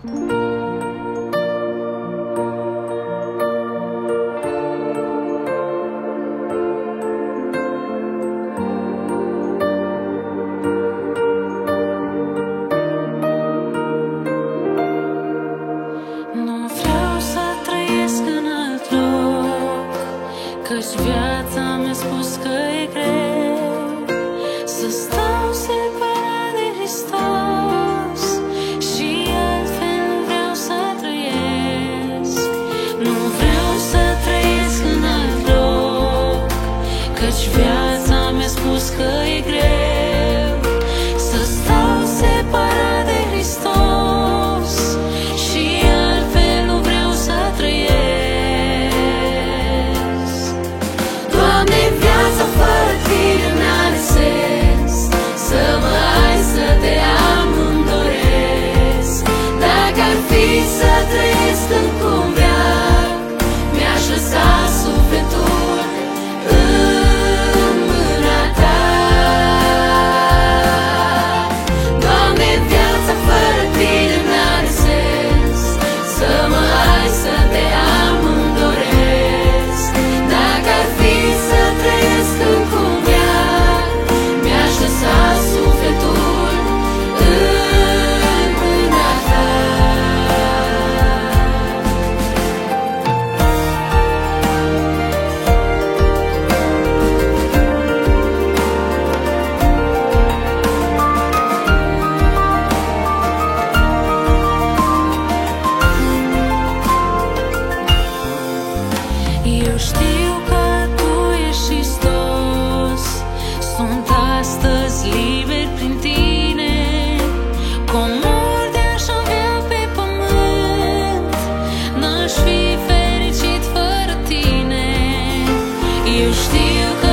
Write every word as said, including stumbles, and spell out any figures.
Căci viața mi-a spus că e greu să stau separat de Hristos și altfel nu vreau să trăiesc. Nu vreau să trăiesc în alt loc, căci viața mi-a spus că e greu să stau separat de Hristos și altfel nu vreau să trăiesc. Viața fără tine n-are sens, să mă ai, să te am, îmi doresc. Dacă ar fi să trăiesc încă un veac, mi-aș lăsa sufletul în mâna ta. Doamne, viața fără tine n-are sens, să mă ai, să te am, îmi doresc. Dacă ar fi să trăiesc încă un veac, mi-aș lăsa sufletul în mâna ta. Eu știu că Tu ești Hristos, sunt astăzi liber prin Tine. Comor de-aș avea pe pământ, n-aș fi fericit fără Tine. Eu știu că